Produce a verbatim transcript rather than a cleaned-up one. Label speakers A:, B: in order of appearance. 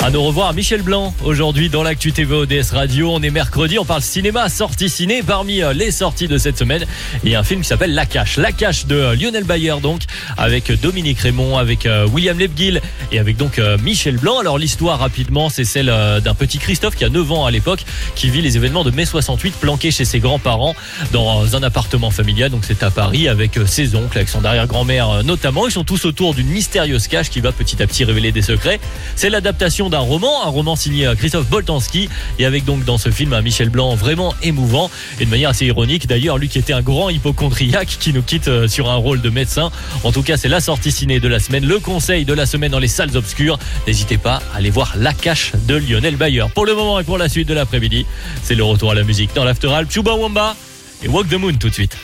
A: À nous revoir, Michel Blanc, aujourd'hui dans l'actu T V O D S Radio. On est mercredi, on parle cinéma, sortie ciné. Parmi les sorties de cette semaine, il y a un film qui s'appelle La Cache. La Cache de Lionel Bayer, donc, avec Dominique Raymond, avec William Lebguil et avec donc Michel Blanc. Alors l'histoire, rapidement, c'est celle d'un petit Christophe qui a neuf ans à l'époque, qui vit les événements de mai soixante-huit planqué chez ses grands-parents dans un appartement familial. Donc c'est à Paris, avec ses oncles, avec son arrière-grand-mère notamment. Ils sont tous autour d'une mystérieuse cache qui va petit à petit révéler des secrets. C'est l'adaptation d'un roman, un roman signé Christophe Boltanski, et avec donc dans ce film un Michel Blanc vraiment émouvant et de manière assez ironique d'ailleurs, lui qui était un grand hypochondriaque qui nous quitte sur un rôle de médecin. En tout cas, c'est la sortie ciné de la semaine, le conseil de la semaine dans les salles obscures. N'hésitez pas à aller voir La Cache de Lionel Bayer. Pour le moment et pour la suite de l'après-midi, c'est le retour à la musique dans l'After Alp. Chubba Wamba et Walk the Moon tout de suite.